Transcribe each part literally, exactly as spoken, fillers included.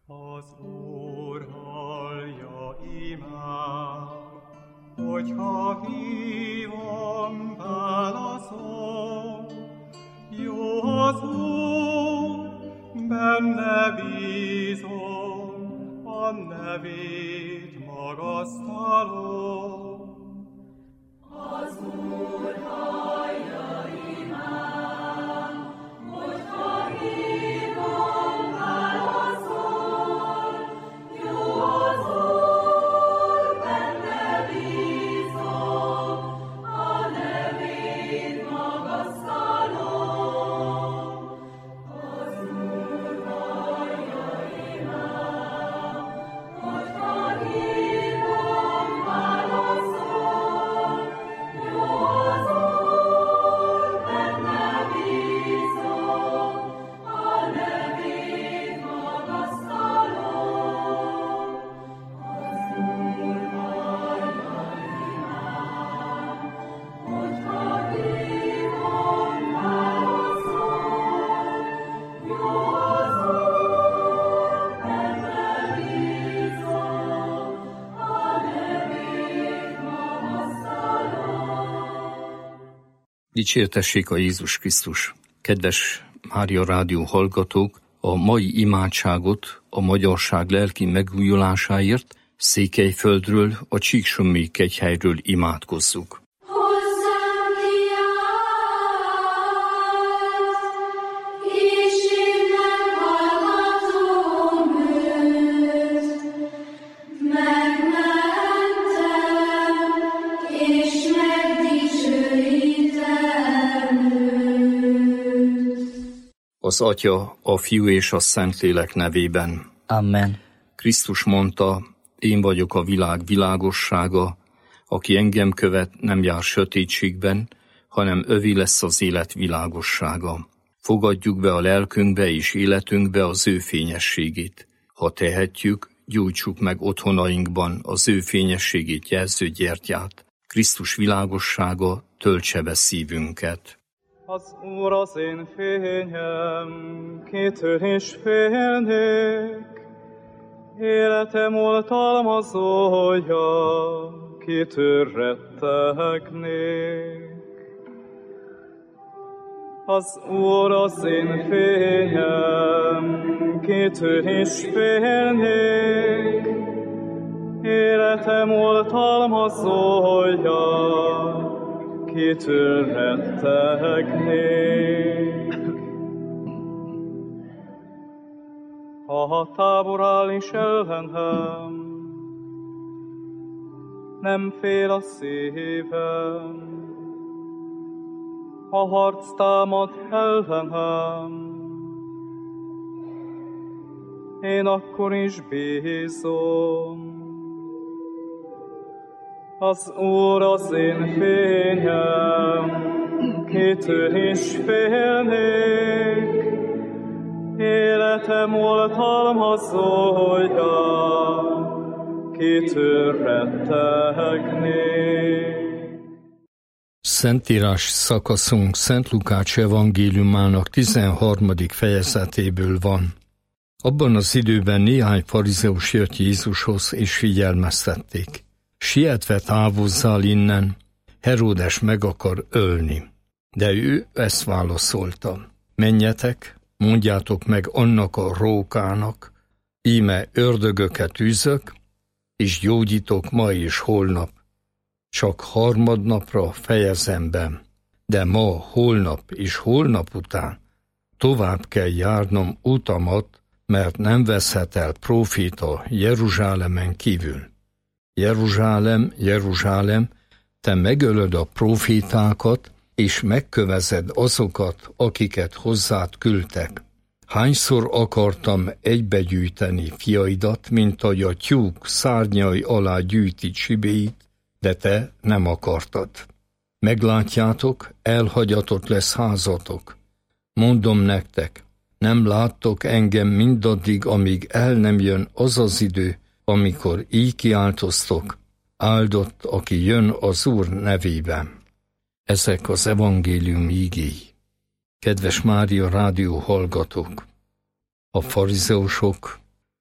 Az Úr hallja imám, hogyha hívom, válaszol. Jó az Úr, benne bízom, a nevét magasztalom. Az Úr hallja imám, hogyha hívom, válaszol. Jó az Úr, benne bízom, a nevét magasztalom. Az Úr hallja imám, hogyha hívom, válaszol. Jó az Úr, benne bízom, a nevét magasztalom. Az Úr hallja imám, hogyha hívom, válaszol. Jó az Úr, benne bízom, a nevét magasztalom. Dicsértessék a Jézus Krisztus! Kedves Mária Rádió hallgatók, a mai imádságot a magyarság lelki megújulásáért Székelyföldről, a Csíksomlyai kegyhelyről imádkozzuk. Hozzám kiállt, és én meghallgatom őt. Megmentem, és megdicsőítem őt. Az Atya, a Fiú és a Szentlélek nevében. Amen. Krisztus mondta, én vagyok a világ világossága, aki engem követ, nem jár sötétségben, hanem övé lesz az élet világossága. Fogadjuk be a lelkünkbe és életünkbe az ő fényességét. Ha tehetjük, gyújtsuk meg otthonainkban az ő fényességét jelző gyertyát. Krisztus világossága töltse be szívünket. Az Úr az én fényem, kitől is félnék. Életem oltalmazója, kitől rettegnék. Az Úr az én fényem, kitől is félnék. Életem oltalmazója, kitől rettegnék. Ha a tábor áll is ellenem, nem fél a szívem. Ha harc támad ellenem, én akkor is bízom. Az Úr az én fényem, kitől is félnék. Életem oltalmazója, kitől rettegnék. Szentírás szakaszunk Szent Lukács evangéliumának tizenharmadik fejezetéből van. Abban az időben néhány farizeus jött Jézushoz, és figyelmeztették. Sietve távozzál innen, Heródes meg akar ölni. De ő ezt válaszolta. Menjetek, mondjátok meg annak a rókának, íme ördögöket űzök, és gyógyítok ma és holnap. Csak harmadnapra fejezem be, de ma, holnap és holnap után tovább kell járnom utamat, mert nem veszhet el próféta Jeruzsálemen kívül. Jeruzsálem, Jeruzsálem, te megölöd a prófétákat, és megkövezed azokat, akiket hozzád küldtek. Hányszor akartam egybegyűjteni fiaidat, mint ahogy a tyúk szárnyai alá gyűjti csibéit, de te nem akartad. Meglátjátok, elhagyatott lesz házatok. Mondom nektek, nem láttok engem mindaddig, amíg el nem jön az az idő, amikor így kiáltoztok, áldott, aki jön az Úr nevében. Ezek az evangélium ígéi. Kedves Mária Rádió hallgatók! A farizeusok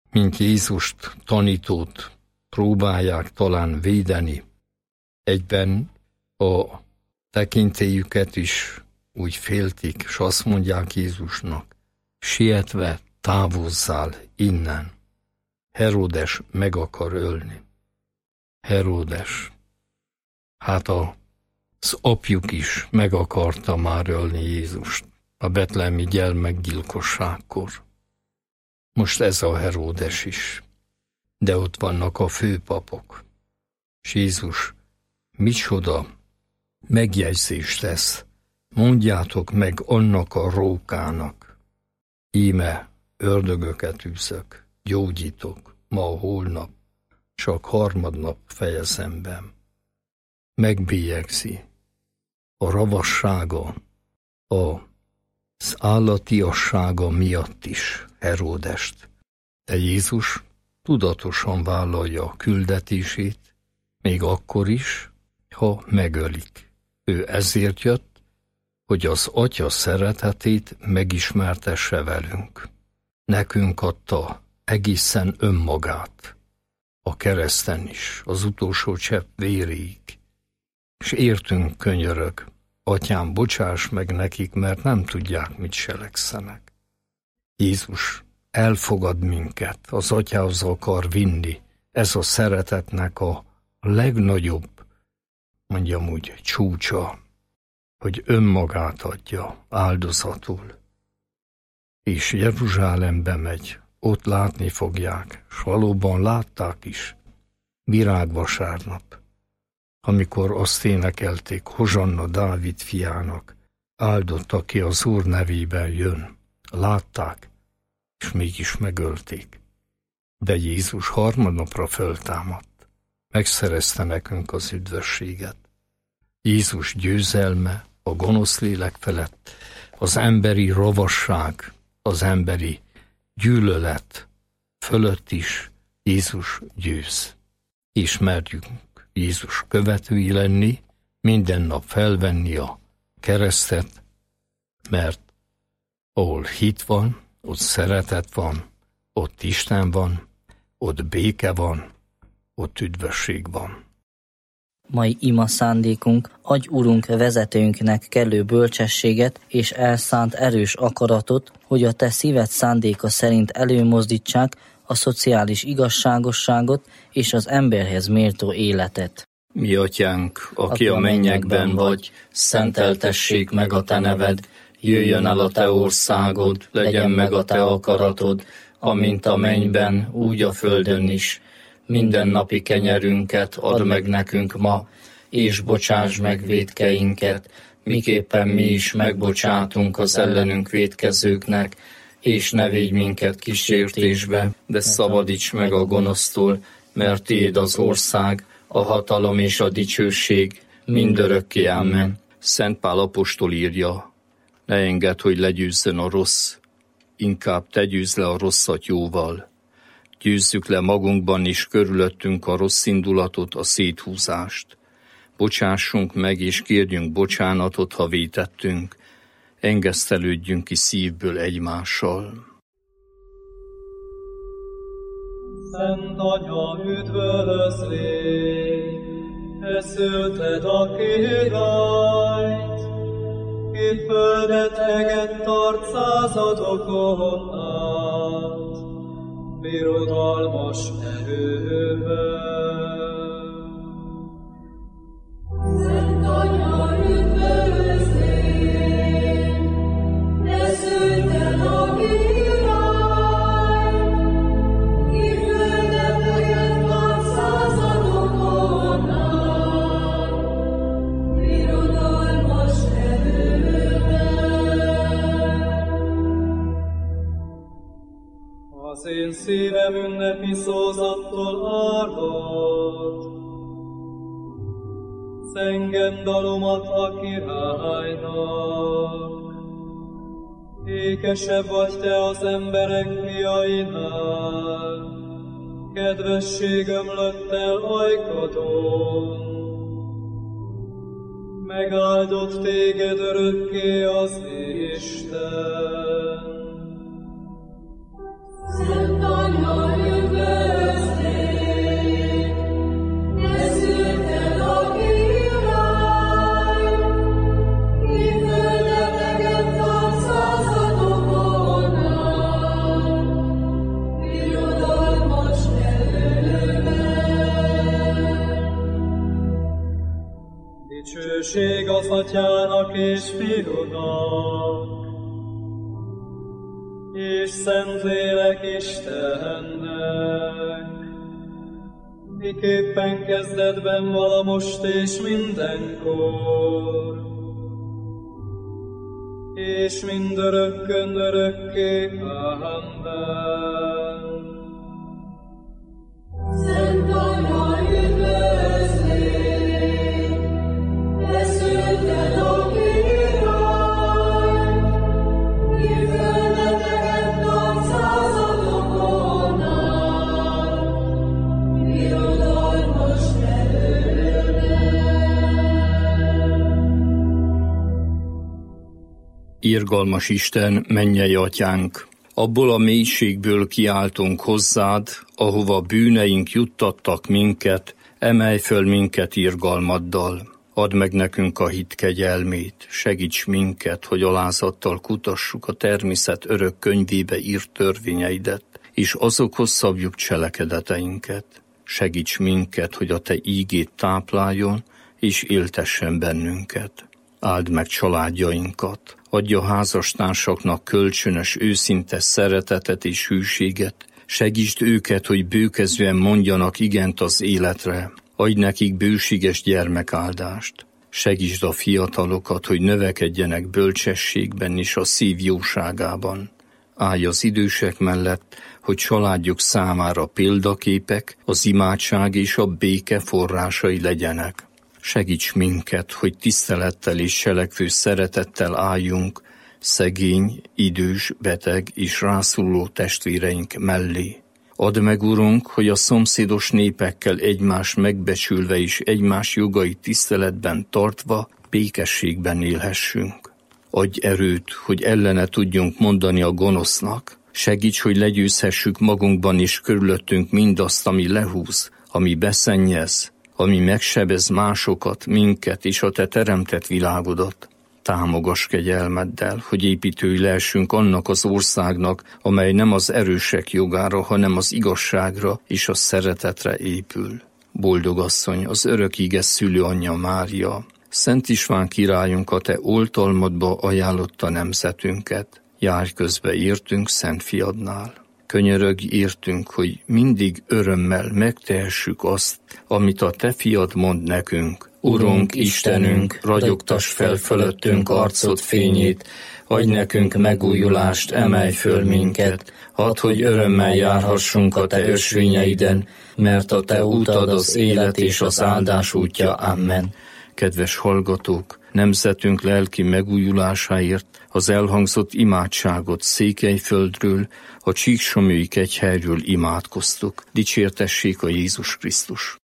mint Jézust, tanítót próbálják talán védeni, egyben a tekintélyüket is úgy féltik, és azt mondják Jézusnak, sietve távozzál innen. Heródes meg akar ölni. Heródes, hát a, az apjuk is meg akarta már ölni Jézust a betlehemi gyermekgyilkosságkor. Most ez a Heródes is, de ott vannak a főpapok. És Jézus micsoda megjegyzést tesz, mondjátok meg annak a rókának, íme ördögöket űzök, gyógyítok, ma holnap, csak harmadnap fejezem be. Megbélyegzi a ravassága, az állatiassága miatt is Heródest. De Jézus tudatosan vállalja a küldetését, még akkor is, ha megölik. Ő ezért jött, hogy az Atya szeretetét megismertesse velünk. Nekünk adta egészen önmagát, a kereszten is, az utolsó csepp véréig. És értünk könyörög, Atyám, bocsáss meg nekik, mert nem tudják, mit cselekszenek. Jézus elfogad minket, az Atyához akar vinni. Ez a szeretetnek a legnagyobb, mondjam úgy, csúcsa, hogy önmagát adja áldozatul. És Jeruzsálembe megy, ott látni fogják, s valóban látták is, virágvasárnap, amikor azt énekelték, Hozsanna Dávid fiának, áldott, aki az Úr nevében jön. Látták, és mégis megölték. De Jézus harmadnapra föltámadt, megszerezte nekünk az üdvösséget. Jézus győzelme a gonosz lélek felett, az emberi ravasság, az emberi gyűlölet fölött is Jézus győz. Ismerjünk Jézus követői lenni, minden nap felvenni a keresztet, mert ahol hit van, ott szeretet van, ott Isten van, ott béke van, ott üdvösség van. Mai ima szándékunk, adj Urunk vezetőnknek kellő bölcsességet és elszánt erős akaratot, hogy a te szíved szándéka szerint előmozdítsák a szociális igazságosságot és az emberhez méltó életet. Mi Atyánk, aki a mennyekben vagy, szenteltessék meg a te neved, jöjjön el a te országod, legyen meg a te akaratod, amint a mennyben, úgy a földön is. Mindennapi kenyerünket add meg nekünk ma, és bocsáss meg vétkeinket, miképpen mi is megbocsátunk az ellenünk vétkezőknek, és ne védj minket kísértésbe, de szabadíts meg a gonosztól, mert tiéd az ország, a hatalom és a dicsőség mindörökké, amen. Szent Pál apostol írja, ne engedd, hogy legyőzzön a rossz, inkább te győzd le a rosszat jóval. Győzzük le magunkban is körülöttünk a rossz indulatot, a széthúzást. Bocsássunk meg és kérjünk bocsánatot, ha vétettünk. Engesztelődjünk ki szívből egymással. Szent Anya, üdvözlégy, te szülted a királyt, ki földet eget tart századokon át, birodalmas erővel. Szent Anya, üdvözlégy, te szülted a királyt, ki földet eget tart századokon át, birodalmas erővel. Az én szívem ünnepi szózattól áldott, zengem dalomat a királynak. Ékesebb vagy te az emberek fiainál, kedvesség ömlött el ajkadon. Megáldott téged örökké az Isten. Szent Anya, Atyának és Fiúnak, és Szentlélek Istennek, miképpen kezdetben vala most és mindenkor, és mindörökkön örökké. Amen. Szent Anya, üdvözlégy, te szülted a királyt, ki földeteket nagy századokon át, birodalmas erőddel. Irgalmas Isten, mennyei Atyánk! Abból a mélységből kiáltunk hozzád, ahova bűneink juttattak minket, emelj föl minket irgalmaddal. Add meg nekünk a hit kegyelmét, segíts minket, hogy alázattal kutassuk a természet örök könyvébe írt törvényeidet, és azokhoz szabjuk cselekedeteinket. Segíts minket, hogy a te ígét tápláljon, és éltessen bennünket. Áld meg családjainkat, adj a házastársaknak kölcsönös, őszinte szeretetet és hűséget, segítsd őket, hogy bőkezően mondjanak igent az életre, adj nekik bőséges gyermekáldást, segítsd a fiatalokat, hogy növekedjenek bölcsességben és a szív jóságában. Állj az idősek mellett, hogy családjuk számára példaképek, az imádság és a béke forrásai legyenek. Segíts minket, hogy tisztelettel és selekvő szeretettel álljunk szegény, idős, beteg és rászoruló testvéreink mellé. Add meg, Urunk, hogy a szomszédos népekkel egymást megbecsülve és egymás jogait tiszteletben tartva békességben élhessünk. Adj erőt, hogy ellene tudjunk mondani a gonosznak. Segíts, hogy legyőzhessük magunkban és körülöttünk mindazt, ami lehúz, ami beszennyez, ami megsebez másokat, minket és a te teremtett világodat. Támogass kegyelmeddel, hogy építői lehessünk annak az országnak, amely nem az erősek jogára, hanem az igazságra és a szeretetre épül. Boldog asszony, az örök íge szülő anyja Mária, Szent István királyunk a te oltalmadba ajánlotta nemzetünket. Járj közbe értünk Szent Fiadnál. Könyörögj értünk, hogy mindig örömmel megtehessük azt, amit a te fiad mond nekünk. Urunk, Istenünk, ragyogtass fel fölöttünk arcod fényét, adj nekünk megújulást, emelj föl minket, hadd, hogy örömmel járhassunk a te ösvényeiden, mert a te útad az élet és az áldás útja. Amen. Kedves hallgatók, nemzetünk lelki megújulásáért az elhangzott imádságot Székelyföldről, a Csíksomlyói kegyhelyről imádkoztuk. Dicsértessék a Jézus Krisztus!